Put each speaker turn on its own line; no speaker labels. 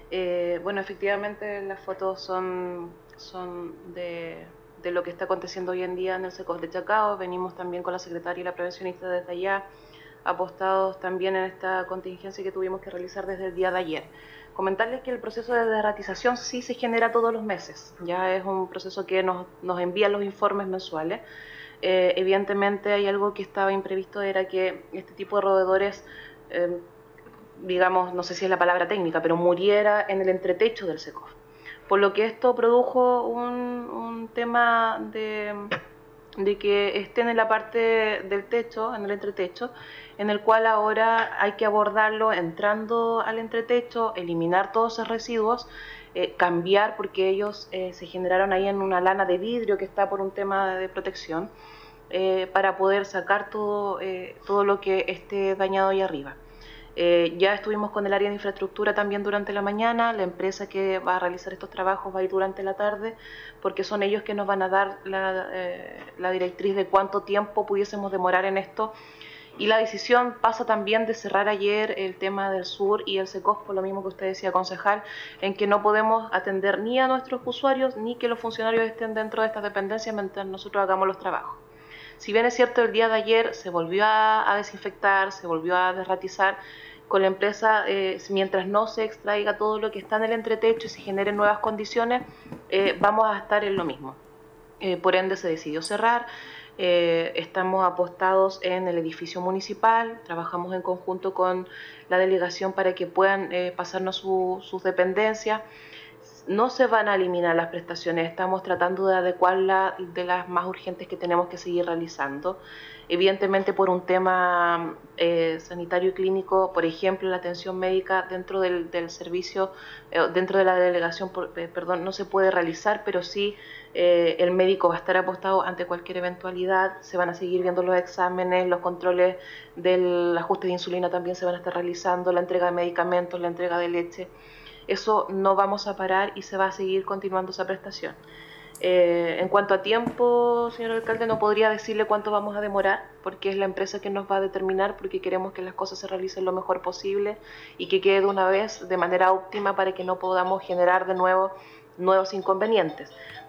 Bueno, efectivamente las fotos son de lo que está aconteciendo hoy en día en el SECOF de Chacao. Venimos también con la secretaria y la prevencionista desde allá, apostados también en esta contingencia que tuvimos que realizar desde el día de ayer. Comentarles que el proceso de derratización sí se genera todos los meses, ya es un proceso que nos envían los informes mensuales. Evidentemente hay algo que estaba imprevisto, era que este tipo de roedores, digamos, no sé si es la palabra técnica, pero muriera en el entretecho del SECOF. Por lo que esto produjo un tema de que estén en la parte del techo, en el entretecho, en el cual ahora hay que abordarlo entrando al entretecho, eliminar todos esos residuos, cambiar, porque ellos se generaron ahí en una lana de vidrio que está por un tema de protección, para poder sacar todo lo que esté dañado ahí arriba. Ya estuvimos con el área de infraestructura también durante la mañana. La empresa que va a realizar estos trabajos va a ir durante la tarde, porque son ellos que nos van a dar la directriz de cuánto tiempo pudiésemos demorar en esto. Y la decisión pasa también de cerrar ayer el tema del sur y el SECOF, por lo mismo que usted decía, concejal, en que no podemos atender ni a nuestros usuarios ni que los funcionarios estén dentro de estas dependencias mientras nosotros hagamos los trabajos. Si bien es cierto, el día de ayer se volvió a desinfectar, se volvió a derratizar con la empresa, mientras no se extraiga todo lo que está en el entretecho y se generen nuevas condiciones, vamos a estar en lo mismo. Por ende se decidió cerrar. Estamos apostados en el edificio municipal, trabajamos en conjunto con la delegación para que puedan pasarnos sus dependencias. No se van a eliminar las prestaciones, estamos tratando de adecuarlas de las más urgentes que tenemos que seguir realizando. Evidentemente por un tema sanitario y clínico, por ejemplo, la atención médica dentro del servicio, dentro de la delegación, perdón, no se puede realizar, pero sí el médico va a estar apostado ante cualquier eventualidad. Se van a seguir viendo los exámenes, los controles del ajuste de insulina también se van a estar realizando, la entrega de medicamentos, la entrega de leche. Eso no vamos a parar y se va a seguir continuando esa prestación. En cuanto a tiempo, señor alcalde, no podría decirle cuánto vamos a demorar, porque es la empresa que nos va a determinar, porque queremos que las cosas se realicen lo mejor posible y que quede de una vez de manera óptima para que no podamos generar de nuevo nuevos inconvenientes.